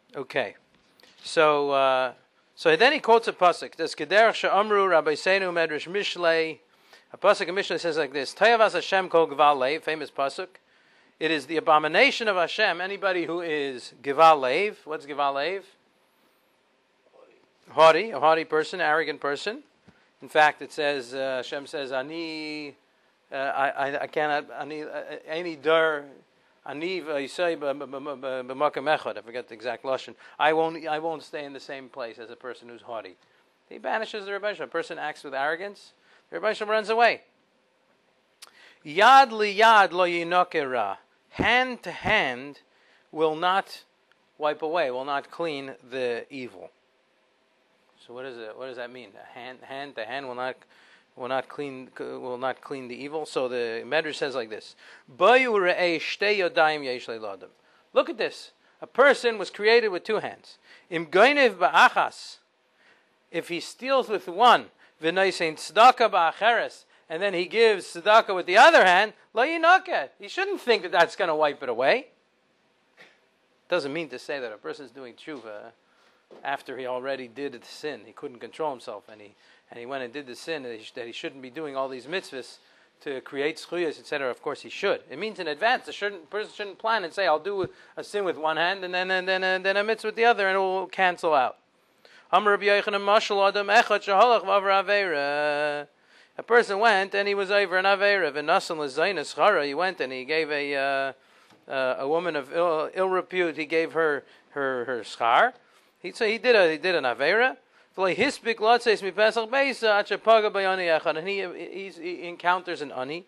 Okay. So then he quotes a pasuk. This Gederach she'amru Rabbi Seinu Medrash Mishlei. A pasuk in Mishlei says like this: Tayavas Hashem kol Gival Leiv, famous pasuk. It is the abomination of Hashem. Anybody who is Gival Leiv. What's Gival Leiv? Haughty, a haughty person, arrogant person. In fact, it says Hashem says, "Ani, I cannot any dur." Aniv Yisai b'makam echad. I forget the exact lashon. I won't stay in the same place as a person who's haughty. He banishes the Rebbe Shalom. A person acts with arrogance, the Rebbe Shalom runs away. Yad li yad lo yinokera. Hand to hand will not wipe away, will not clean the evil. So what is it? What does that mean? Hand to hand will not clean the evil. So the Medrash says like this: Look at this. A person was created with two hands. Im goinev ba'achas. If he steals with one, v'noisein tzedakah ba'acheres, and then he gives tzedakah with the other hand, lo yinokeh. He shouldn't think that that's going to wipe it away. Doesn't mean to say that a person is doing tshuva after he already did the sin. He couldn't control himself, and he went and did the sin that he shouldn't be doing all these mitzvahs to create zchuyos, etc. Of course he should. It means in advance. The person shouldn't plan and say, I'll do a sin with one hand and then a mitzvah with the other, and it will cancel out. A person went and he was over an aveira. He went and he gave a woman of ill repute. He gave her schar. He did an aveira. And he encounters an ani.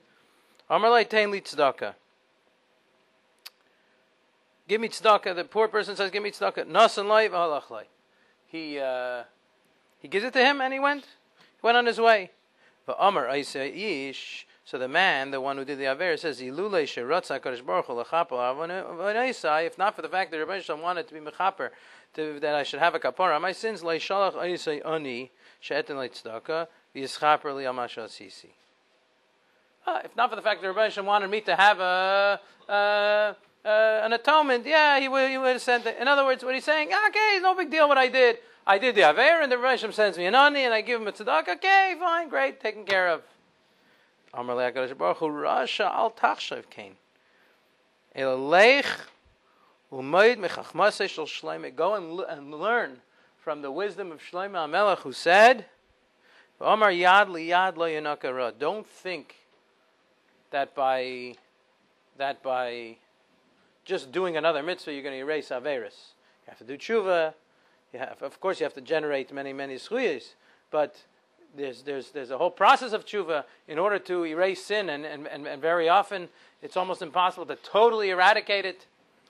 Give me tzedakah. The poor person says, give me tzedakah. Nasan life, halach life. He gives it to him and he went on his way. So the man, the one who did the aver, says, if not for the fact that Rebbe Shalom wanted to be mechaper, that I should have a kapara on my sins, if not for the fact that Rebbe Shalom wanted me to have an atonement, he would have sent it. In other words, what he's saying, okay, no big deal what I did. I did the aver, and the Rebbe Shalom sends me an ani, and I give him a tzedakah. Okay, fine, great, taken care of. Amar le'akadosh baruch hu rasha al tachshav kain elaleich u'moed mechachmasei shel Shlomo. Go and learn from the wisdom of Shlomo HaMelech, who said, Amar yad liyad lo yinokeh ra. Don't think that by just doing another mitzvah you're going to erase averis. You have to do tshuva. Of course, you have to generate many zchuyos, but there's a whole process of tshuva in order to erase sin, and very often it's almost impossible to totally eradicate it.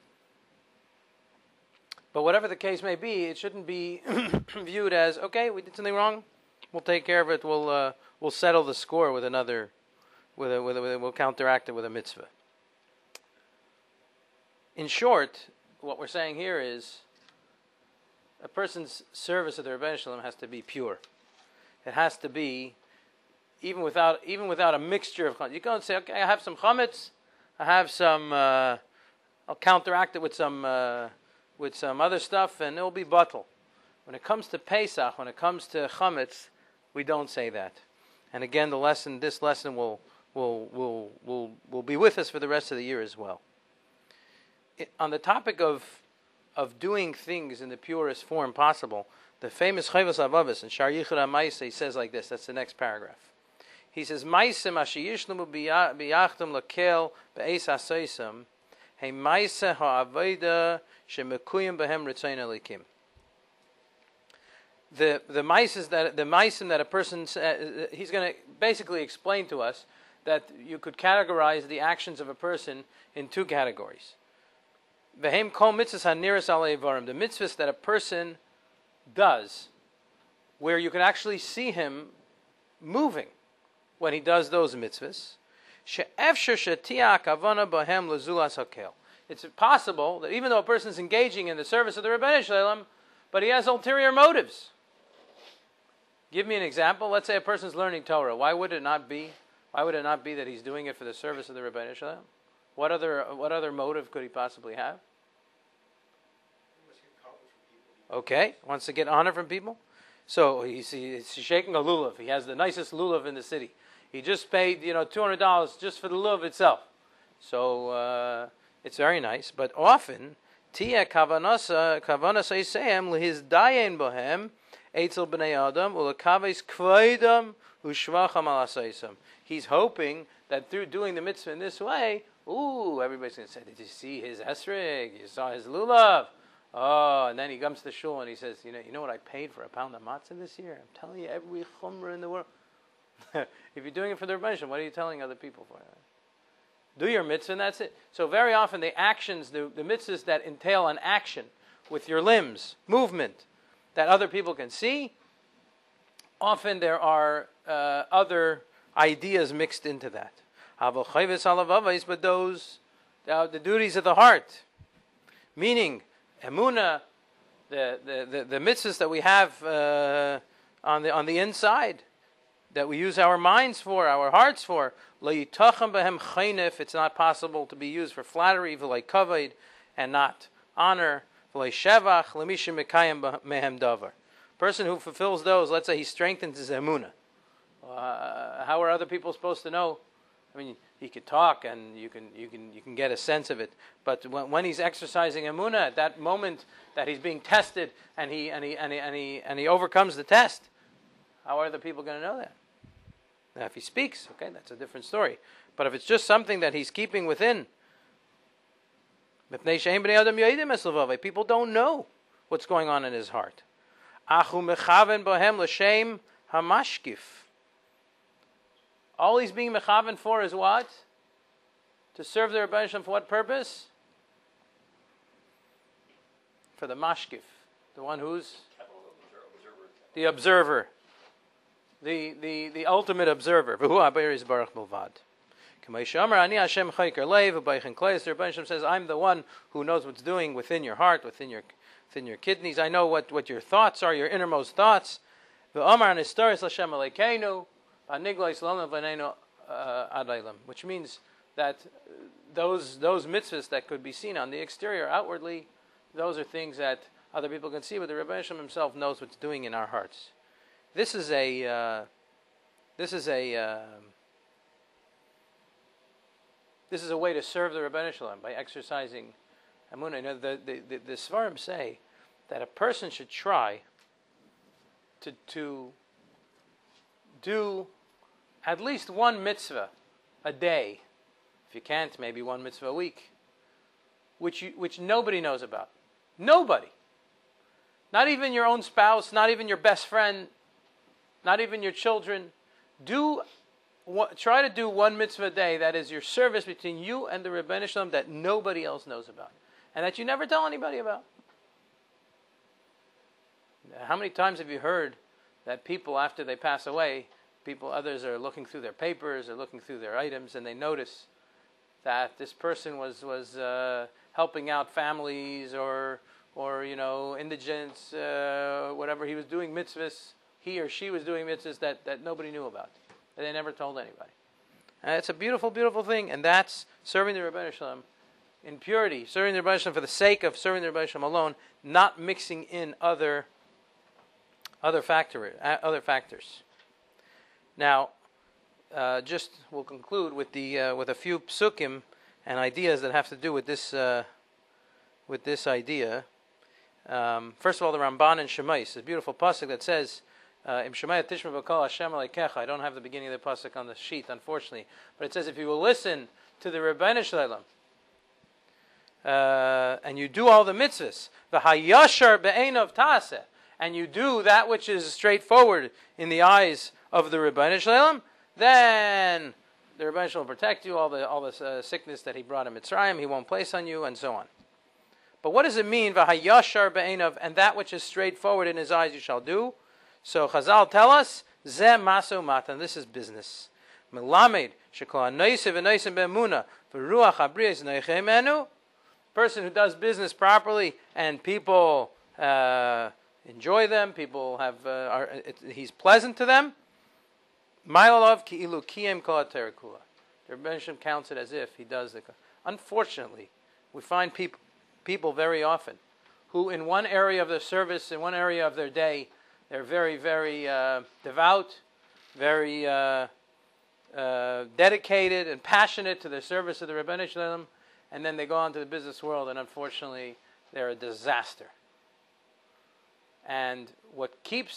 But whatever the case may be, it shouldn't be viewed as, okay, we did something wrong, we'll take care of it, we'll settle the score with another, we'll counteract it with a mitzvah. In short, what we're saying here is a person's service of the Rebbe Shalom has to be pure. It has to be, even without a mixture of chametz. You go and say, okay, I have some chametz, I have some, I'll counteract it with some other stuff, and it'll be batel. When it comes to Pesach, when it comes to chametz, we don't say that. And again, this lesson will be with us for the rest of the year as well. On the topic of doing things in the purest form possible, the famous Chovos HaLevavos in Shar Yichud HaMaaseh says like this. That's the next paragraph. He says, "Maaseh asher yishlemu biyachdim lakel be'eis hasoisam, he maaseh ha'avoda shemekuyim behem ritzono Elokim." The maasim that a person, he's going to basically explain to us that you could categorize the actions of a person in two categories. V'hem kol mitzvahs haniras alei varim, the mitzvahs that a person does, where you can actually see him moving when he does those mitzvahs. She'efshar shetiah kavana bahem lezulas hakel. It's possible that even though a person is engaging in the service of the Rebbeinu Shalom, but he has ulterior motives. Give me an example. Let's say a person is learning Torah. Why would it not be that he's doing it for the service of the Rebbeinu Shalom? What other motive could he possibly have? He must get accomplished Okay, wants to get honor from people. So he's shaking a lulav. He has the nicest lulav in the city. He just paid, $200 just for the lulav itself. So it's very nice. But often, tia kavanasa isayim lehis dayen bohem etzel b'nei adam ulakaves kvaydam ushvacham al asaysam. He's hoping that through doing the mitzvah in this way, everybody's going to say, did you see his esrig? You saw his lulav? Oh, and then he comes to the shul and he says, you know what I paid for a pound of matzah this year? I'm telling you, every chumrah in the world. If you're doing it for the Rebbeinu Shalom, what are you telling other people for? Do your mitzvah and that's it. So very often the actions, the mitzvahs that entail an action with your limbs, movement, that other people can see, often there are other ideas mixed into that. But those, the duties of the heart, meaning emunah, the mitzvahs that we have on the inside, that we use our minds for, our hearts for. It's not possible to be used for flattery, and not honor. Person who fulfills those, let's say he strengthens his emunah. How are other people supposed to know? I mean, he could talk and you can get a sense of it. But when he's exercising emunah, at that moment that he's being tested and he overcomes the test, how are other people going to know that? Now, if he speaks, okay, that's a different story. But if it's just something that he's keeping within, people don't know what's going on in his heart. All he's being mechaven for is what? To serve the Rebbeinu Shalom for what purpose? For the mashkif, the one who's the observer. The ultimate observer. The Rebbeinu Shalom says, I'm the one who knows what's doing within your heart, within your kidneys. I know what your thoughts are, your innermost thoughts. Which means that those mitzvahs that could be seen on the exterior, outwardly, those are things that other people can see, but the Rebbeinu Shalom himself knows what's doing in our hearts. This is a way to serve the Rebbeinu Shalom by exercising emunah. You know, the Svarim say that a person should try to do at least one mitzvah a day. If you can't, maybe one mitzvah a week, which nobody knows about. Nobody. Not even your own spouse, not even your best friend, not even your children. Try to do one mitzvah a day that is your service between you and the Rebbeinu Shalom that nobody else knows about, and that you never tell anybody about. How many times have you heard that people, after they pass away, others are looking through their papers or looking through their items, and they notice that this person was helping out families or indigents, whatever. He was doing mitzvahs. He or she was doing mitzvahs that nobody knew about, that they never told anybody. And it's a beautiful, beautiful thing, and that's serving the Rebbeinu Shalom in purity, serving the Rebbeinu Shalom for the sake of serving the Rebbeinu Shalom alone, not mixing in other factors. Now, we'll conclude with a few psukim and ideas that have to do with this idea. First of all, the Ramban in Shemais, a beautiful pasuk that says, "Im Shemaya Tishma B'Kol Hashem Aleikecha." I don't have the beginning of the pasuk on the sheet, unfortunately, but it says, if you will listen to the Rebbeinu Shalom and you do all the mitzvahs, v'hayashar be'einav ta'aseh, and you do that which is straightforward in the eyes of the Rebbeinu Shalom, then the Rebbeinu Shalom will protect you. All the sickness that he brought in Mitzrayim, he won't place on you, and so on. But what does it mean, v'hayashar be'einav, and that which is straightforward in his eyes you shall do? So Chazal tell us, zeh maso matan, this is business. Melamed shekol hanoisiv v'noisim be'emuna v'ruach habriyos noichei menu. Person who does business properly and people enjoy them, people he's pleasant to them. Ma'ilalav ki'ilu kiyem kol haTorah kula. The Rebbeinu Shalom counts it as if he does the. Unfortunately, we find people very often who in one area of their service, in one area of their day, they're very, very devout, very dedicated and passionate to the service of the Rebbeinu Shalom, and then they go on to the business world, and unfortunately, they're a disaster. And what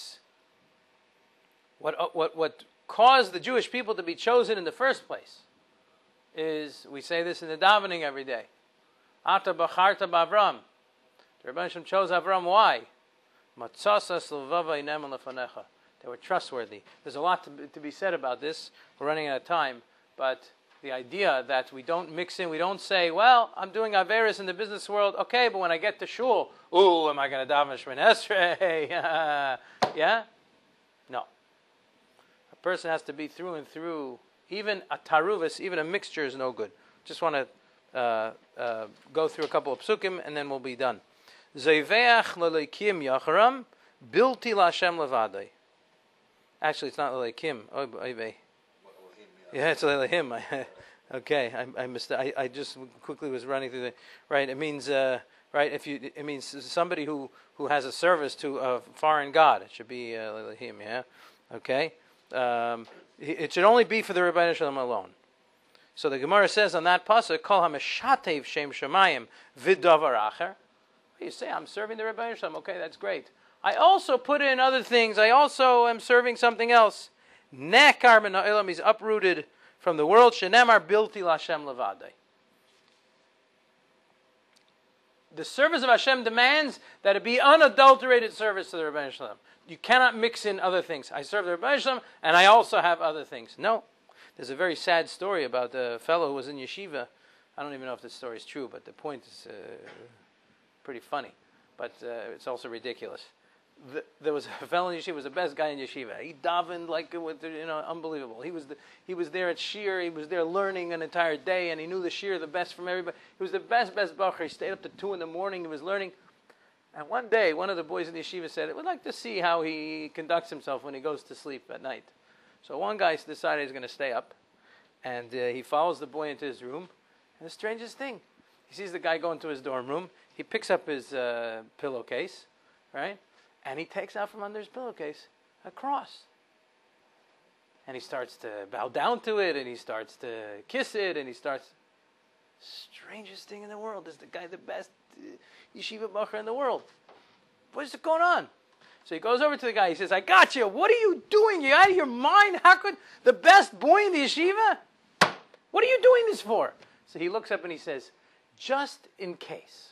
caused the Jewish people to be chosen in the first place is, we say this in the davening every day, Ata bacharta b'Avram. The Rebbeinu Shalom chose Avram. Why? Matzasas l'vava inem lefanecha. They were trustworthy. There's a lot to be said about this. We're running out of time, but the idea that we don't mix in, we don't say, well, I'm doing Averis in the business world, okay, but when I get to shul, ooh, am I going to daven Shemini Esrei? Yeah? No. A person has to be through and through. Even a taruvus, even a mixture is no good. Just want to go through a couple of psukim and then we'll be done. Zeiveach l'leikim yacharam, bilti l'Hashem levadai. Actually, it's not l'leikim. Yeah, it's l'leihim. Okay, I missed. I just quickly was running through the right. It means right. It means somebody who has a service to a foreign god. It should be l'leihim. Yeah. Okay. It should only be for the Rebbeinu Shalom alone. So the Gemara says on that pasuk, Kol hameshatev shem shemayim v'davar acher. You say, I'm serving the Rebbeinu Shalom. Okay, that's great. I also put in other things. I also am serving something else. Nekar min ha'olam, he's uprooted from the world. Shenemar bilti l'Hashem levadai. The service of Hashem demands that it be unadulterated service to the Rebbeinu Shalom. You cannot mix in other things. I serve the Rebbeinu Shalom, and I also have other things. No. There's a very sad story about a fellow who was in yeshiva. I don't even know if this story is true, but the point is pretty funny. But it's also ridiculous. There was a fellow in yeshiva, was the best guy in yeshiva. He davened like, unbelievable. He was there at shir. He was there learning an entire day, and he knew the shir the best from everybody. He was the best bacher. He stayed up to 2 a.m. He was learning. And one day, one of the boys in the yeshiva said, "We'd like to see how he conducts himself when he goes to sleep at night." So one guy decided he's going to stay up, and he follows the boy into his room. And the strangest thing, he sees the guy go into his dorm room. He picks up his pillowcase, right? And he takes out from under his pillowcase a cross. And he starts to bow down to it, and he starts to kiss it, and he starts... Strangest thing in the world. Is the guy the best yeshiva bacher in the world? What is going on? So he goes over to the guy. He says, I got you. What are you doing? You out of your mind? How could the best boy in the yeshiva? What are you doing this for? So he looks up and he says, just in case.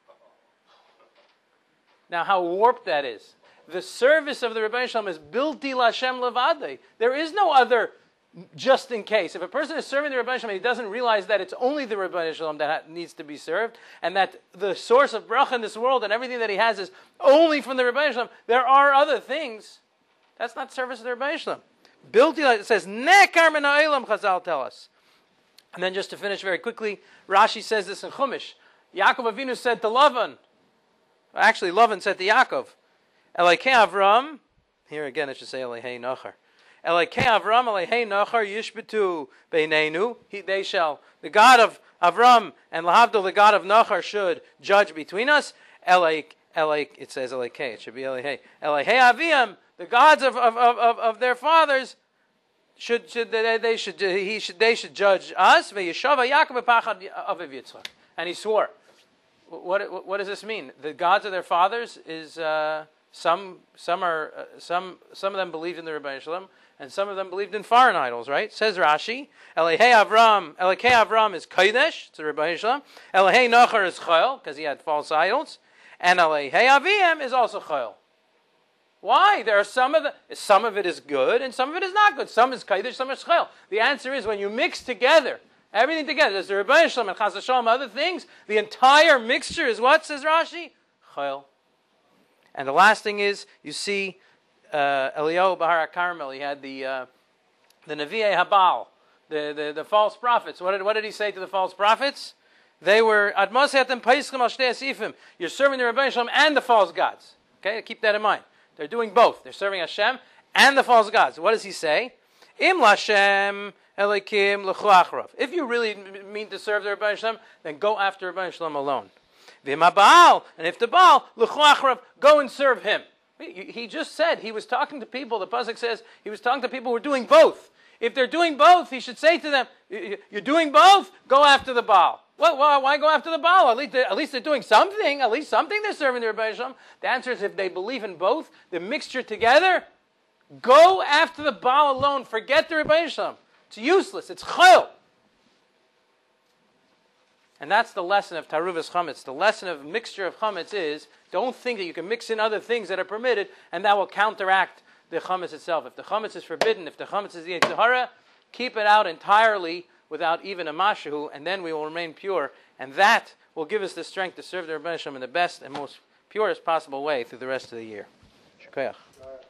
Now, how warped that is. The service of the Rebbeinu Shalom is bilti l'Hashem levadai. There is no other just in case. If a person is serving the Rebbeinu Shalom, he doesn't realize that it's only the Rebbeinu Shalom that needs to be served, and that the source of bracha in this world and everything that he has is only from the Rebbeinu Shalom. There are other things. That's not service of the Rebbeinu Shalom. Bilti, it says, Nekar min ha'olam, Chazal tell us. And then just to finish very quickly, Rashi says this in Chumash. Yaakov Avinu said to Lavan, actually Lavan said to Yaakov, Elokei Avram, here again it should say Elokei Nachar. Elokei Avram, Elokei Nachar, Yishbetu Beinenu. They shall, the God of Avram and Lahavdil, the God of Nachar, should judge between us. It says Elokei, it should be Elokei. Elokei Avim, the gods of their fathers, they should judge us. V'yeshava Yaakov b'pachad aviv Yitzchak. And he swore. What does this mean? The gods of their fathers is some of them believed in the Rebbeinu Shalom, and some of them believed in foreign idols. Right? Says Rashi, Elokei Avram is Kodesh, it's the Rebbeinu Shalom. Elokei Nachar is Chayil, because he had false idols, and Elokei Avim is also Chayil. Why? There are some of it is good, and some of it is not good. Some is Kodesh, some is Chayil. The answer is when you mix together, everything together, there's the Rebbeinu Shalom and Chas V'Shalom, other things, the entire mixture is what, says Rashi? Chayil. And the last thing is, you see, Eliyahu Bahar HaKarmel, he had the Nevi'ei Habal, the false prophets. What did he say to the false prophets? They were, Admoseatem Paischem Al Shtei Asifim. You're serving the Rebbeinu Shalom and the false gods. Okay, keep that in mind. They're doing both. They're serving Hashem and the false gods. What does he say? Im Lashem Elikim L'chu Achrav. If you really mean to serve the Rebbeinu Shalom, then go after Rebbeinu Shalom alone. V'ima Baal, and if the Baal, l'chu achrav, go and serve him. He just said he was talking to people. The pasuk says he was talking to people who were doing both. If they're doing both, he should say to them, "You're doing both. Go after the Baal." Why go after the Baal? At least they're doing something. At least something they're serving the Rebbeinu Shalom. The answer is if they believe in both, the mixture together. Go after the Baal alone. Forget the Rebbeinu Shalom. It's useless. It's chayil. And that's the lesson of Taruvas Chametz. The lesson of mixture of Chametz is, don't think that you can mix in other things that are permitted, and that will counteract the Chametz itself. If the Chametz is forbidden, if the Chametz is the Yitzhara, keep it out entirely without even a mashahu, and then we will remain pure. And that will give us the strength to serve the Rebbeinu Shalom in the best and most purest possible way through the rest of the year. Shkoyach.